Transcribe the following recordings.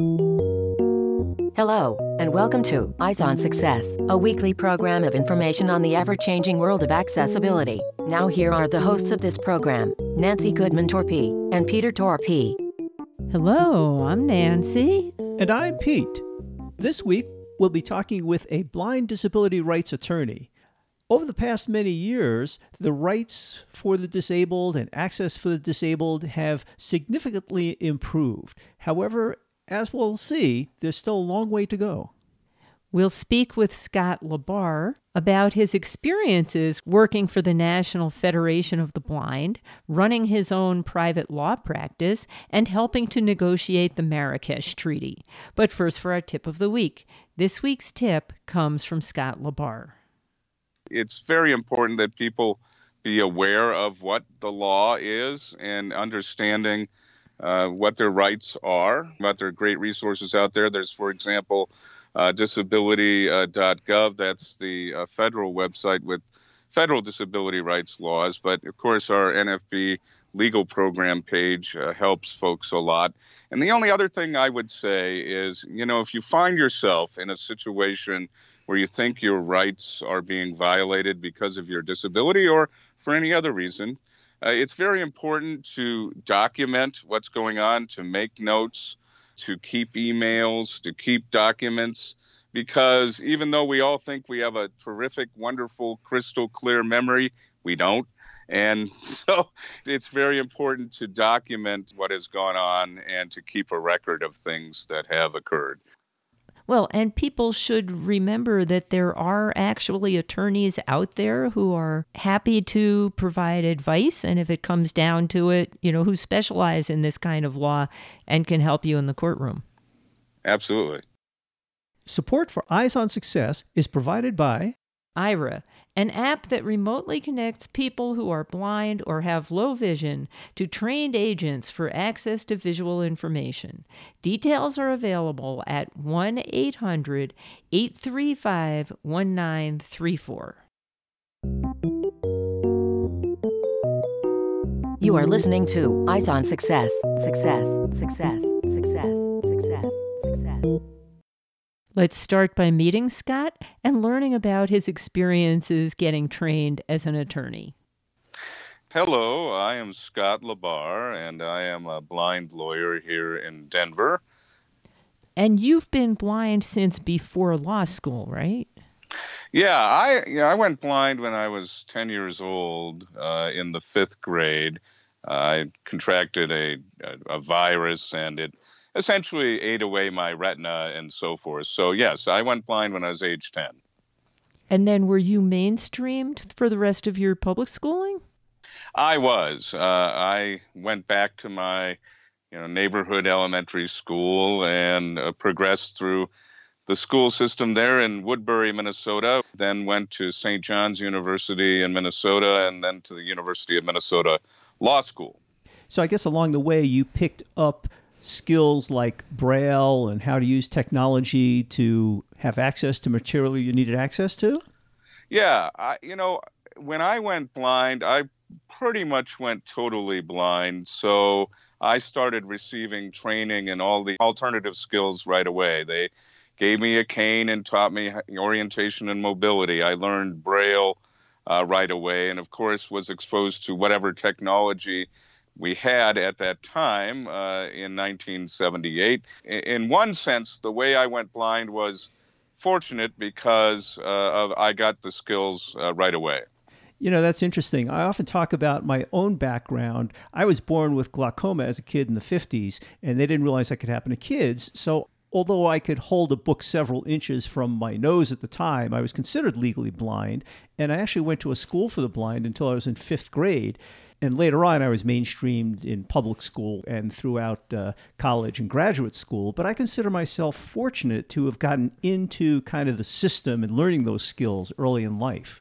Hello, and welcome to Eyes on Success, a weekly program of information on the ever-changing world of accessibility. Now here are the hosts of this program, Nancy Goodman-Torpey and Peter Torpey. Hello, I'm Nancy. And I'm Pete. This week, we'll be talking with a blind disability rights attorney. Over the past many years, the rights for the disabled and access for the disabled have significantly improved. However, as we'll see, there's still a long way to go. We'll speak with Scott LaBar about his experiences working for the National Federation of the Blind, running his own private law practice, and helping to negotiate the Marrakesh Treaty. But first, for our tip of the week. This week's tip comes from Scott LaBar. It's very important that people be aware of what the law is and understanding what their rights are, but there are great resources out there. There's, for example, disability.gov. That's the federal website with federal disability rights laws. But, of course, our NFB legal program page helps folks a lot. And the only other thing I would say is, if you find yourself in a situation where you think your rights are being violated because of your disability or for any other reason, it's very important to document what's going on, to make notes, to keep emails, to keep documents, because even though we all think we have a terrific, wonderful, crystal clear memory, we don't. And so it's very important to document what has gone on and to keep a record of things that have occurred. Well, and people should remember that there are actually attorneys out there who are happy to provide advice, and if it comes down to it, who specialize in this kind of law and can help you in the courtroom. Absolutely. Support for Eyes on Success is provided by Aira, an app that remotely connects people who are blind or have low vision to trained agents for access to visual information. Details are available at 1-800-835-1934. You are listening to Eyes on Success. Success, success, success, success, success. Let's start by meeting Scott and learning about his experiences getting trained as an attorney. Hello, I am Scott LaBar, and I am a blind lawyer here in Denver. And you've been blind since before law school, right? Yeah, I went blind when I was 10 years old in the 5th grade. I contracted a virus, and it essentially ate away my retina and so forth. So, yes, I went blind when I was age 10. And then were you mainstreamed for the rest of your public schooling? I was. I went back to my neighborhood elementary school and progressed through the school system there in Woodbury, Minnesota, then went to St. John's University in Minnesota, and then to the University of Minnesota Law School. So I guess along the way you picked up skills like Braille and how to use technology to have access to material you needed access to? Yeah, when I went blind, I pretty much went totally blind. So I started receiving training in all the alternative skills right away. They gave me a cane and taught me orientation and mobility. I learned Braille right away, and of course was exposed to whatever technology we had at that time in 1978. In one sense, the way I went blind was fortunate because I got the skills right away. That's interesting. I often talk about my own background. I was born with glaucoma as a kid in the 50s, and they didn't realize that could happen to kids. So although I could hold a book several inches from my nose at the time, I was considered legally blind. And I actually went to a school for the blind until I was in 5th grade. And later on, I was mainstreamed in public school and throughout college and graduate school. But I consider myself fortunate to have gotten into kind of the system and learning those skills early in life.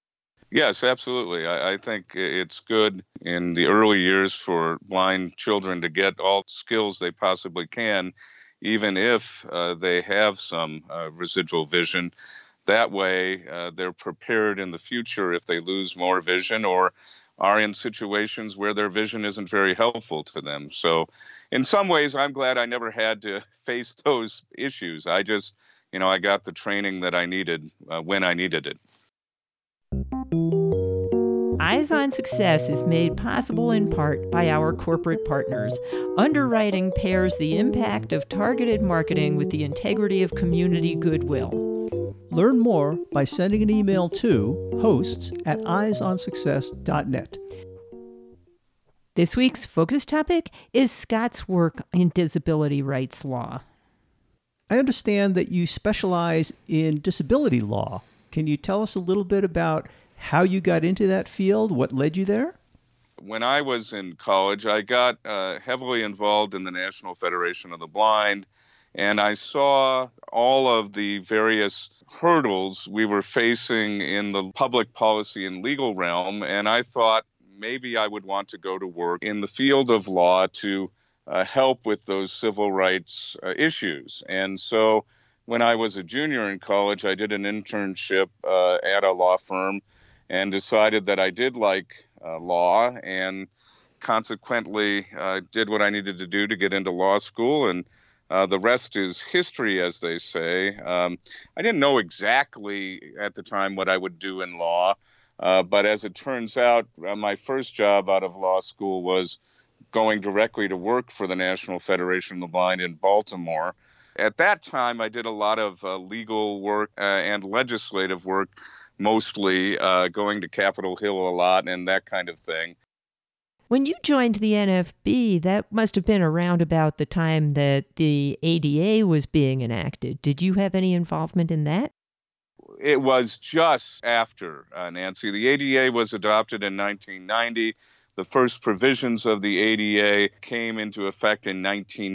Yes, absolutely. I think it's good in the early years for blind children to get all skills they possibly can, even if they have some residual vision. That way, they're prepared in the future if they lose more vision or are in situations where their vision isn't very helpful to them. So in some ways, I'm glad I never had to face those issues. I just, I got the training that I needed when I needed it. Eyes on Success is made possible in part by our corporate partners. Underwriting pairs the impact of targeted marketing with the integrity of community goodwill. Learn more by sending an email to hosts@eyesonsuccess.net. This week's focus topic is Scott's work in disability rights law. I understand that you specialize in disability law. Can you tell us a little bit about how you got into that field, what led you there? When I was in college, I got heavily involved in the National Federation of the Blind, and I saw all of the various hurdles we were facing in the public policy and legal realm, and I thought maybe I would want to go to work in the field of law to help with those civil rights issues. And so when I was a junior in college, I did an internship at a law firm and decided that I did like law, and consequently did what I needed to do to get into law school, and the rest is history, as they say. I didn't know exactly at the time what I would do in law, but as it turns out, my first job out of law school was going directly to work for the National Federation of the Blind in Baltimore. At that time, I did a lot of legal work and legislative work, mostly going to Capitol Hill a lot and that kind of thing. When you joined the NFB, that must have been around about the time that the ADA was being enacted. Did you have any involvement in that? It was just after, Nancy. The ADA was adopted in 1990. The first provisions of the ADA came into effect in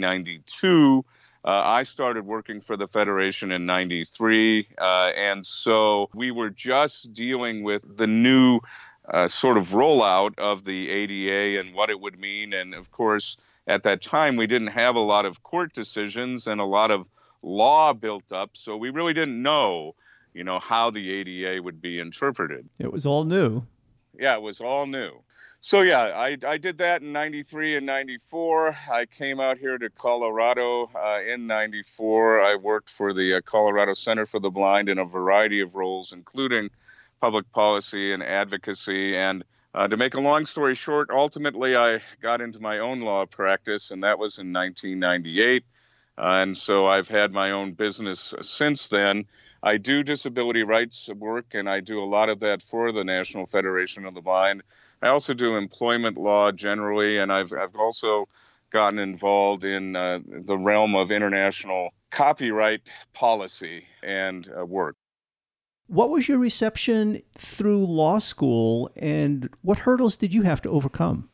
1992. I started working for the Federation in 93, and so we were just dealing with the new sort of rollout of the ADA and what it would mean. And of course, at that time, we didn't have a lot of court decisions and a lot of law built up, so we really didn't know, how the ADA would be interpreted. It was all new. Yeah, it was all new. So yeah, I did that in 93 and 94. I came out here to Colorado in 94. I worked for the Colorado Center for the Blind in a variety of roles, including public policy and advocacy. And to make a long story short, ultimately I got into my own law practice, and that was in 1998. And so I've had my own business since then. I do disability rights work, and I do a lot of that for the National Federation of the Blind. I also do employment law generally, and I've also gotten involved in the realm of international copyright policy and work. What was your reception through law school, and what hurdles did you have to overcome?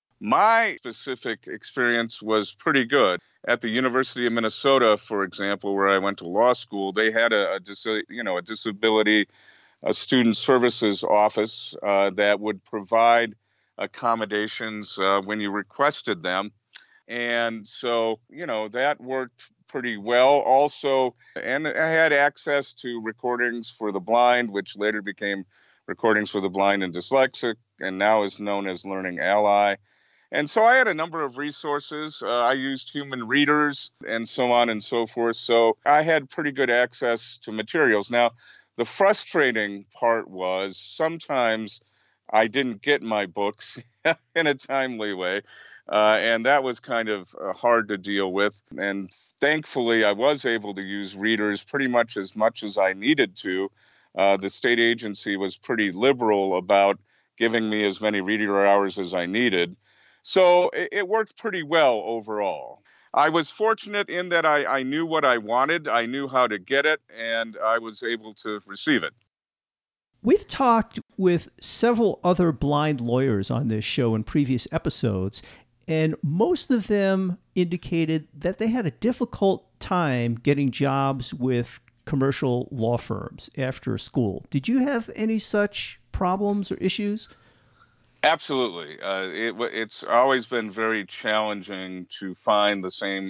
My specific experience was pretty good. At the University of Minnesota, for example, where I went to law school, they had a disability student services office that would provide accommodations when you requested them. And so, that worked pretty well also. And I had access to recordings for the blind, which later became Recordings for the Blind and Dyslexic, and now is known as Learning Ally. And so I had a number of resources. I used human readers and so on and so forth. So I had pretty good access to materials. Now, the frustrating part was sometimes I didn't get my books in a timely way. And that was kind of hard to deal with. And thankfully, I was able to use readers pretty much as I needed to. The state agency was pretty liberal about giving me as many reader hours as I needed. So it worked pretty well overall. I was fortunate in that I knew what I wanted, I knew how to get it, and I was able to receive it. We've talked with several other blind lawyers on this show in previous episodes, and most of them indicated that they had a difficult time getting jobs with commercial law firms after school. Did you have any such problems or issues? Absolutely. It's always been very challenging to find the same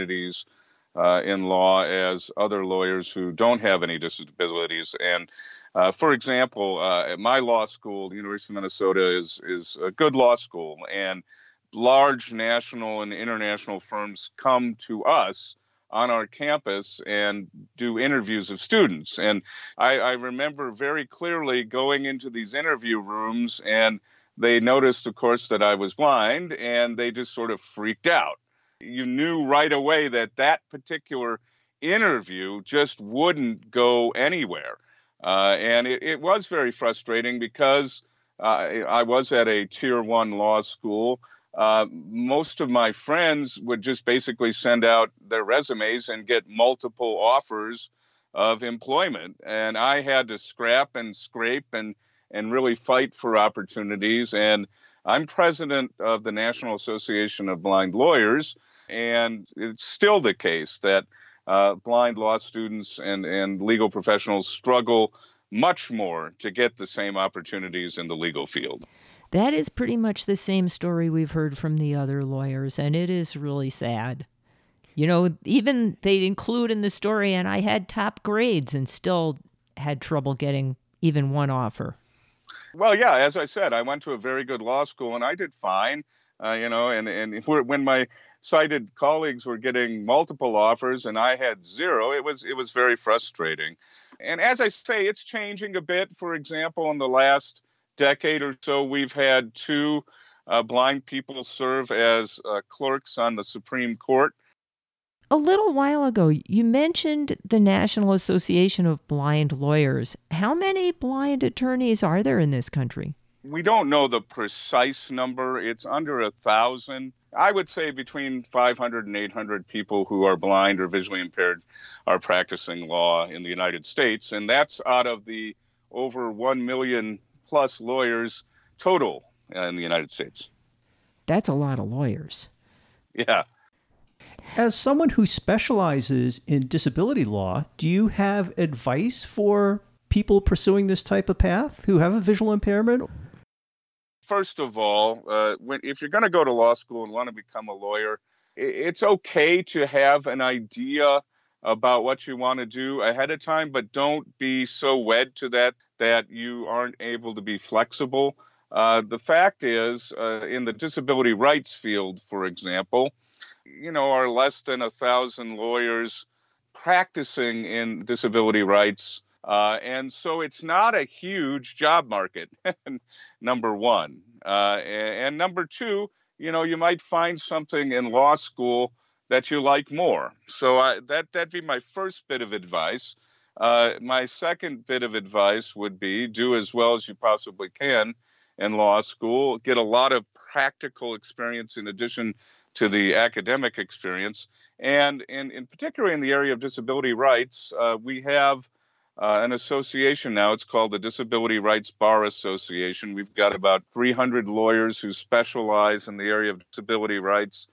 opportunities in law as other lawyers who don't have any disabilities. And For example, at my law school, the University of Minnesota is a good law school, and large national and international firms come to us on our campus and do interviews of students. And I remember very clearly going into these interview rooms, and they noticed, of course, that I was blind, and they just sort of freaked out. You knew right away that that particular interview just wouldn't go anywhere. And it was very frustrating because I was at a tier one law school. Most of my friends would just basically send out their resumes and get multiple offers of employment. And I had to scrap and scrape and really fight for opportunities. And I'm president of the National Association of Blind Lawyers. And it's still the case that blind law students and legal professionals struggle much more to get the same opportunities in the legal field. That is pretty much the same story we've heard from the other lawyers, and it is really sad. You know, even they include in the story, and I had top grades and still had trouble getting even one offer. Well, yeah, as I said, I went to a very good law school and I did fine. And when my sighted colleagues were getting multiple offers and I had zero, it was very frustrating. And as I say, it's changing a bit. For example, in the last decade or so, we've had two blind people serve as clerks on the Supreme Court. A little while ago, you mentioned the National Association of Blind Lawyers. How many blind attorneys are there in this country? We don't know the precise number. It's under 1,000. I would say between 500 and 800 people who are blind or visually impaired are practicing law in the United States. And that's out of the over 1 million plus lawyers total in the United States. That's a lot of lawyers. Yeah. As someone who specializes in disability law, do you have advice for people pursuing this type of path who have a visual impairment? First of all, if you're going to go to law school and want to become a lawyer, it's okay to have an idea about what you want to do ahead of time, but don't be so wed to that you aren't able to be flexible. The fact is, in the disability rights field, for example, are less than 1,000 lawyers practicing in disability rights. And so it's not a huge job market, number one. And number two, you might find something in law school that you like more. So that'd be my first bit of advice. My second bit of advice would be do as well as you possibly can in law school, get a lot of practical experience in addition to the academic experience. And in particular in the area of disability rights, we have an association now. It's called the Disability Rights Bar Association. We've got about 300 lawyers who specialize in the area of disability rights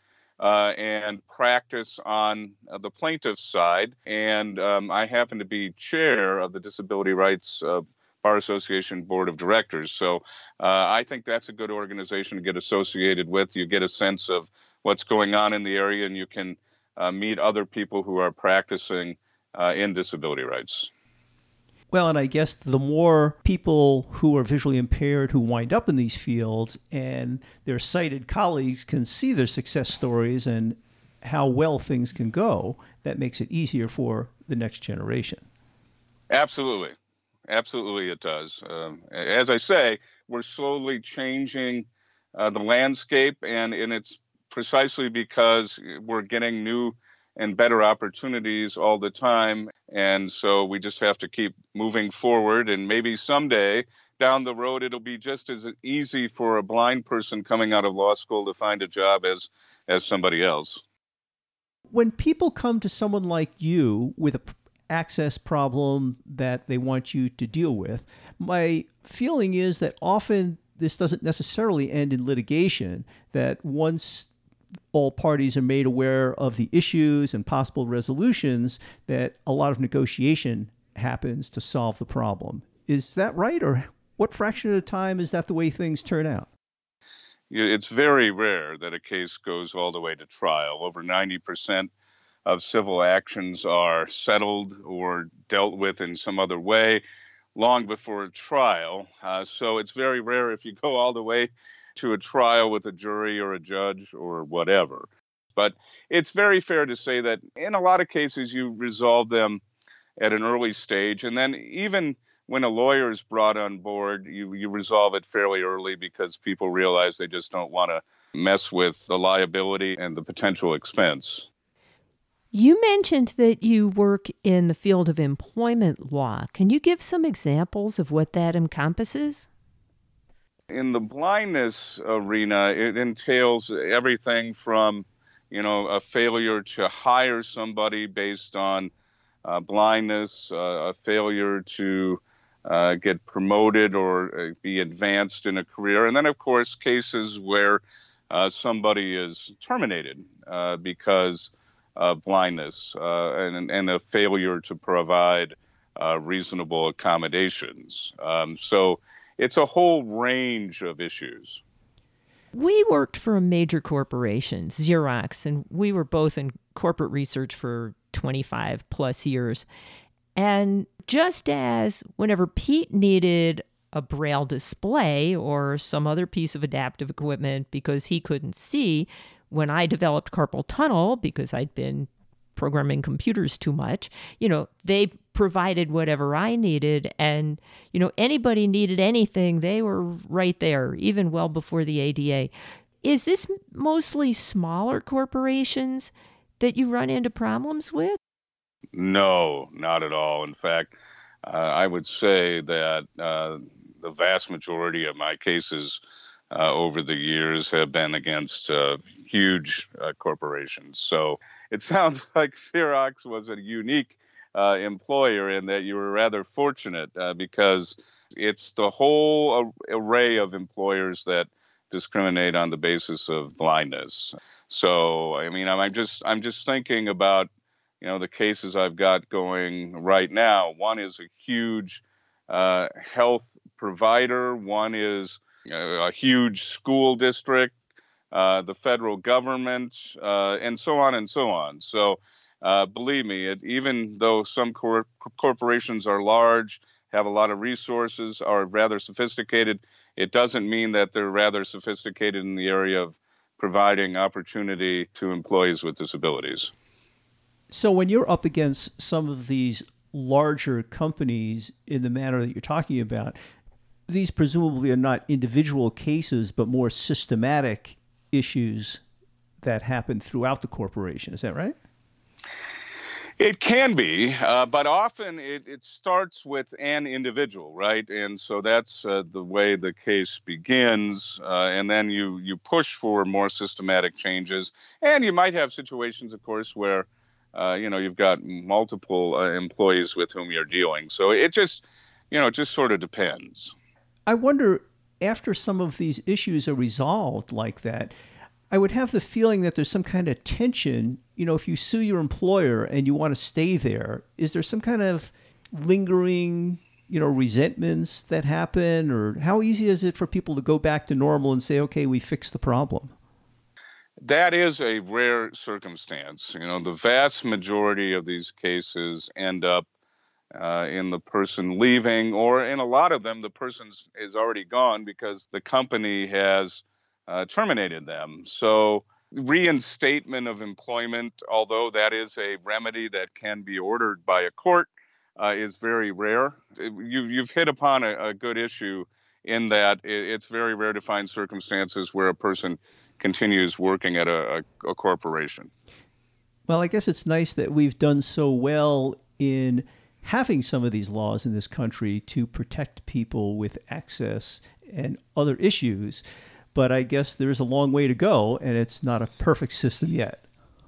and practice on the plaintiff's side. And I happen to be chair of the Disability Rights Bar Association Board of Directors. So I think that's a good organization to get associated with. You get a sense of what's going on in the area, and you can meet other people who are practicing in disability rights. Well, and I guess the more people who are visually impaired who wind up in these fields and their sighted colleagues can see their success stories and how well things can go, that makes it easier for the next generation. Absolutely. Absolutely it does. As I say, we're slowly changing the landscape, and it's precisely because we're getting new and better opportunities all the time. And so we just have to keep moving forward. And maybe someday down the road, it'll be just as easy for a blind person coming out of law school to find a job as somebody else. When people come to someone like you with an access problem that they want you to deal with, my feeling is that often this doesn't necessarily end in litigation, that once all parties are made aware of the issues and possible resolutions, that a lot of negotiation happens to solve the problem. Is that right? Or what fraction of the time is that the way things turn out? It's very rare that a case goes all the way to trial. Over 90% of civil actions are settled or dealt with in some other way. long before a trial. So it's very rare if you go all the way to a trial with a jury or a judge or whatever. But it's very fair to say that in a lot of cases, you resolve them at an early stage. And then even when a lawyer is brought on board, you resolve it fairly early because people realize they just don't want to mess with the liability and the potential expense. You mentioned that you work in the field of employment law. Can you give some examples of what that encompasses? In the blindness arena, it entails everything from, a failure to hire somebody based on blindness, a failure to get promoted or be advanced in a career. And then, of course, cases where somebody is terminated because of blindness and a failure to provide reasonable accommodations. So it's a whole range of issues. We worked for a major corporation, Xerox, and we were both in corporate research for 25 plus years. And just as whenever Pete needed a Braille display or some other piece of adaptive equipment because he couldn't see, when I developed carpal tunnel because I'd been programming computers too much, they provided whatever I needed. And, anybody needed anything, they were right there, even well before the ADA. Is this mostly smaller corporations that you run into problems with? No, not at all. In fact, I would say that the vast majority of my cases over the years have been against huge corporations. So it sounds like Xerox was a unique employer in that you were rather fortunate because it's the whole array of employers that discriminate on the basis of blindness. So, I'm just thinking about, the cases I've got going right now. One is a huge health provider. One is a huge school district, the federal government, and so on and so on. So believe me, even though some corporations are large, have a lot of resources, are rather sophisticated, it doesn't mean that they're rather sophisticated in the area of providing opportunity to employees with disabilities. So when you're up against some of these larger companies in the manner that you're talking about, these presumably are not individual cases, but more systematic issues that happen throughout the corporation. Is that right? It can be, but often it starts with an individual, right? And so that's the way the case begins. And then you push for more systematic changes. And you might have situations, of course, where, you've got multiple employees with whom you're dealing. So it just sort of depends. I wonder, after some of these issues are resolved like that, I would have the feeling that there's some kind of tension. If you sue your employer and you want to stay there, is there some kind of lingering, resentments that happen? Or how easy is it for people to go back to normal and say, okay, we fixed the problem? That is a rare circumstance. The vast majority of these cases end up in the person leaving, or in a lot of them, the person is already gone because the company has terminated them. So reinstatement of employment, although that is a remedy that can be ordered by a court, is very rare. You've hit upon a good issue in that it's very rare to find circumstances where a person continues working at a corporation. Well, I guess it's nice that we've done so well in having some of these laws in this country to protect people with access and other issues. But I guess there's a long way to go, and it's not a perfect system yet.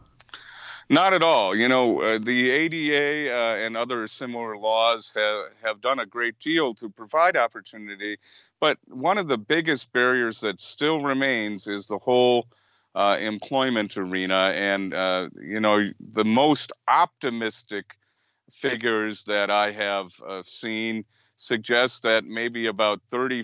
Not at all. The ADA and other similar laws have done a great deal to provide opportunity. But one of the biggest barriers that still remains is the whole employment arena. And, the most optimistic figures that I have seen suggest that maybe about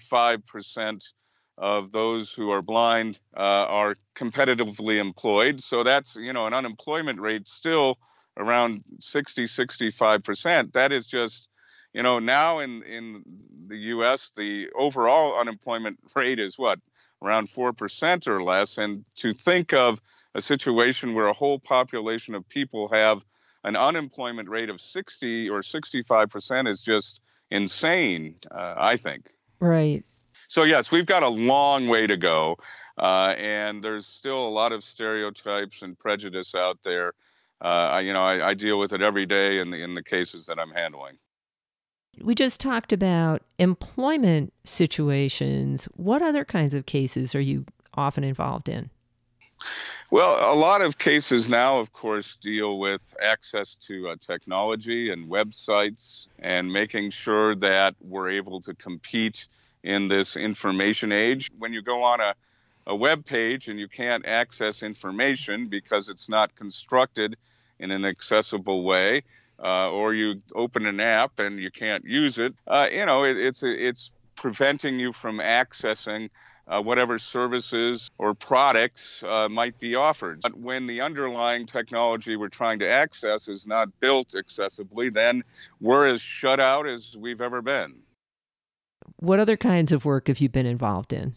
35% of those who are blind are competitively employed. So that's, an unemployment rate still around 65%. That is just, Now in the U.S., the overall unemployment rate is what, around 4% or less. And to think of a situation where a whole population of people have an unemployment rate of 60 or 65% is just insane, I think. Right. So, yes, we've got a long way to go. And there's still a lot of stereotypes and prejudice out there. I deal with it every day in the cases that I'm handling. We just talked about employment situations. What other kinds of cases are you often involved in? Well, a lot of cases now, of course, deal with access to technology and websites and making sure that we're able to compete in this information age. When you go on a web page and you can't access information because it's not constructed in an accessible way, or you open an app and you can't use it, it's preventing you from accessing whatever services or products might be offered. But when the underlying technology we're trying to access is not built accessibly, then we're as shut out as we've ever been. What other kinds of work have you been involved in?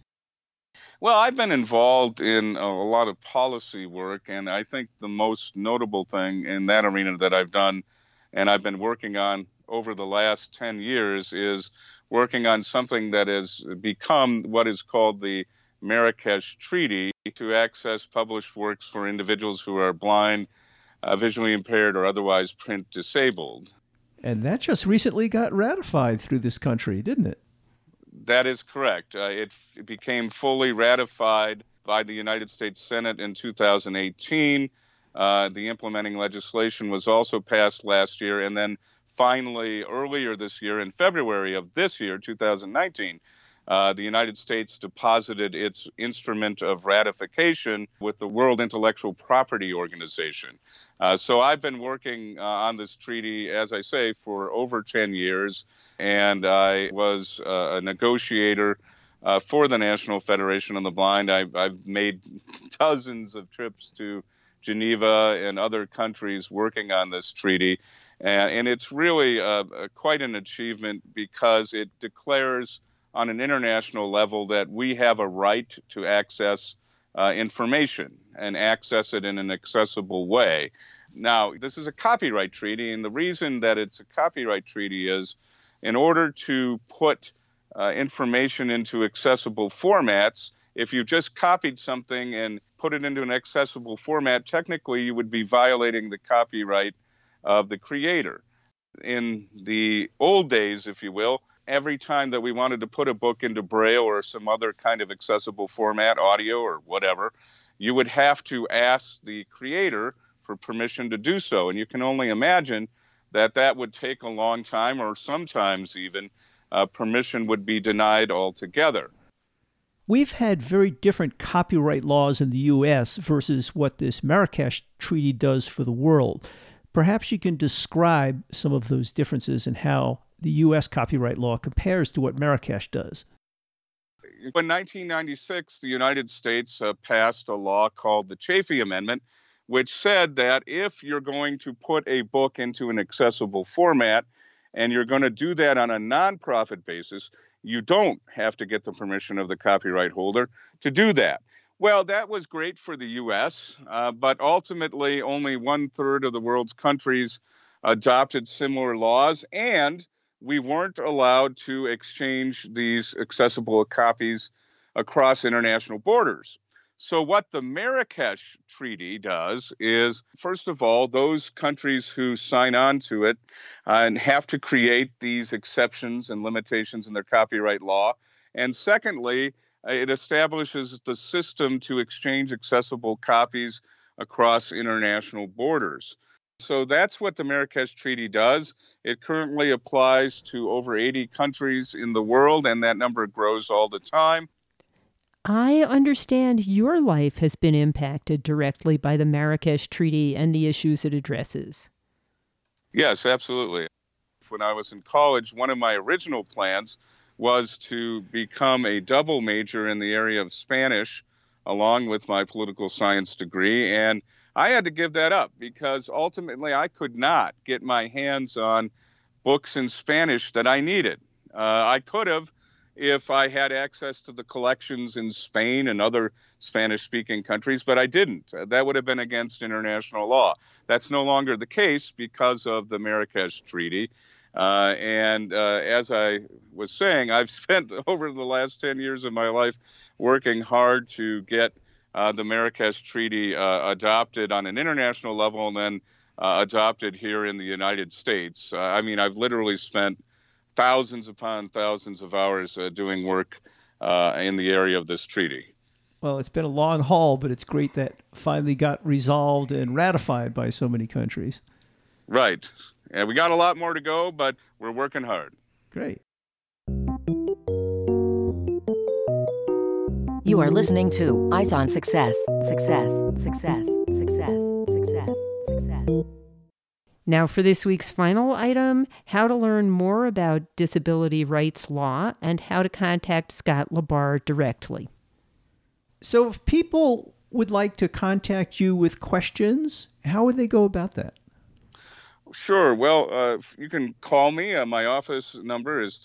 Well, I've been involved in a lot of policy work, and I think the most notable thing in that arena that I've done and I've been working on over the last 10 years is working on something that has become what is called the Marrakesh Treaty to access published works for individuals who are blind, visually impaired, or otherwise print disabled. And that just recently got ratified through this country, didn't it? That is correct. It became fully ratified by the United States Senate in 2018. The implementing legislation was also passed last year, and then finally earlier this year, in February of this year, 2019, the United States deposited its instrument of ratification with the World Intellectual Property Organization. So I've been working on this treaty, as I say, for over 10 years, and I was a negotiator for the National Federation of the Blind. I've made dozens of trips to Geneva and other countries working on this treaty. And it's really quite an achievement because it declares on an international level that we have a right to access information and access it in an accessible way. Now, this is a copyright treaty, and the reason that it's a copyright treaty is in order to put information into accessible formats, if you just copied something and put it into an accessible format, technically you would be violating the copyright of the creator. In the old days, if you will, every time that we wanted to put a book into Braille or some other kind of accessible format, audio or whatever, you would have to ask the creator for permission to do so. And you can only imagine that that would take a long time, or sometimes even permission would be denied altogether. We've had very different copyright laws in the U.S. versus what this Marrakesh Treaty does for the world. Perhaps you can describe some of those differences and how the U.S. copyright law compares to what Marrakesh does. In 1996, the United States passed a law called the Chafee Amendment, which said that if you're going to put a book into an accessible format and you're going to do that on a nonprofit basis, you don't have to get the permission of the copyright holder to do that. Well, that was great for the U.S., but ultimately only 1/3 of the world's countries adopted similar laws, and we weren't allowed to exchange these accessible copies across international borders. So what the Marrakesh Treaty does is, first of all, those countries who sign on to it and have to create these exceptions and limitations in their copyright law. And secondly, it establishes the system to exchange accessible copies across international borders. So that's what the Marrakesh Treaty does. It currently applies to over 80 countries in the world, and that number grows all the time. I understand your life has been impacted directly by the Marrakesh Treaty and the issues it addresses. Yes, absolutely. When I was in college, one of my original plans was to become a double major in the area of Spanish, along with my political science degree. And I had to give that up because ultimately I could not get my hands on books in Spanish that I needed. I could have if I had access to the collections in Spain and other Spanish-speaking countries, but I didn't. That would have been against international law. That's no longer the case because of the Marrakesh Treaty. And as I was saying, I've spent over the last 10 years of my life working hard to get the Marrakesh Treaty adopted on an international level and then adopted here in the United States. I've literally spent thousands upon thousands of hours doing work in the area of this treaty. Well, it's been a long haul, but it's great that finally got resolved and ratified by so many countries. Right. And we got a lot more to go, but we're working hard. Great. You are listening to Eyes on Success. Success, success, success, success, success. Now for this week's final item, how to learn more about disability rights law and how to contact Scott LaBarre directly. So if people would like to contact you with questions, how would they go about that? Sure. Well, you can call me. My office number is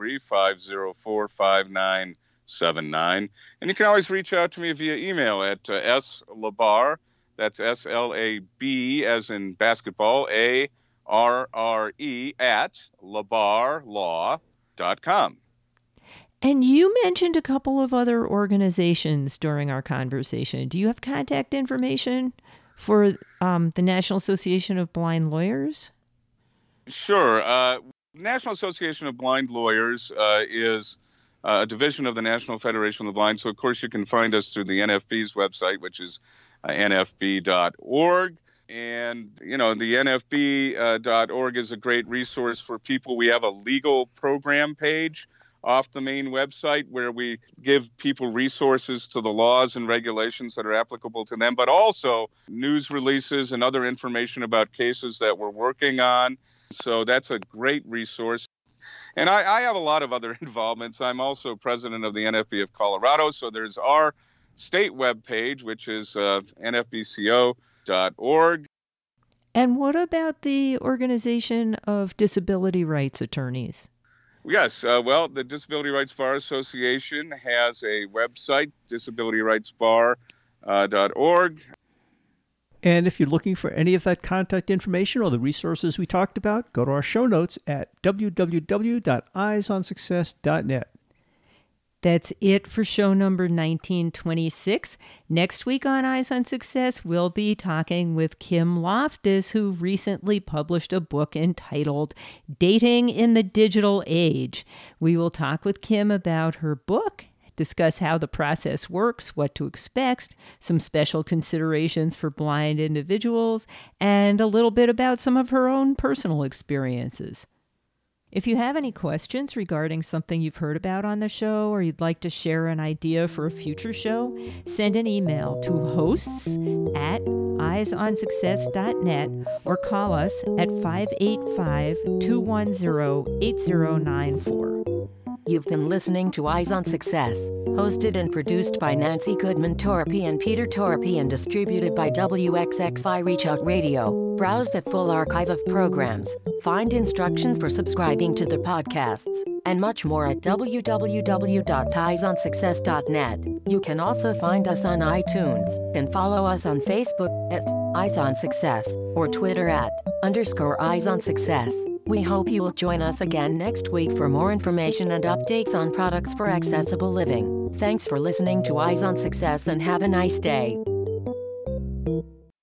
303-504-5979. And you can always reach out to me via email at slabarre, that's S-L-A-B as in basketball, A-R-R-E, at labarrelaw.com. And you mentioned a couple of other organizations during our conversation. Do you have contact information for the National Association of Blind Lawyers? Sure. National Association of Blind Lawyers is a division of the National Federation of the Blind. So, of course, you can find us through the NFB's website, which is nfb.org. And, the nfb.org is a great resource for people. We have a legal program page off the main website where we give people resources to the laws and regulations that are applicable to them, but also news releases and other information about cases that we're working on. So that's a great resource. And I have a lot of other involvements. I'm also president of the NFB of Colorado. So there's our state webpage, which is nfbco.org. And what about the Organization of Disability Rights Attorneys? Yes. The Disability Rights Bar Association has a website, disabilityrightsbar.org. And if you're looking for any of that contact information or the resources we talked about, go to our show notes at www.eyesonsuccess.net. That's it for show number 1926. Next week on Eyes on Success, we'll be talking with Kim Loftus, who recently published a book entitled Dating in the Digital Age. We will talk with Kim about her book, discuss how the process works, what to expect, some special considerations for blind individuals, and a little bit about some of her own personal experiences. If you have any questions regarding something you've heard about on the show or you'd like to share an idea for a future show, send an email to hosts@eyesonsuccess.net or call us at 585-210-8094. You've been listening to Eyes on Success, hosted and produced by Nancy Goodman Torpy and Peter Torpy and distributed by WXXI Reach Out Radio. Browse the full archive of programs, find instructions for subscribing to the podcasts, and much more at www.eyesonsuccess.net. You can also find us on iTunes and follow us on Facebook at Eyes on Success or Twitter at _Eyes on Success. We hope you will join us again next week for more information and updates on products for accessible living. Thanks for listening to Eyes on Success and have a nice day.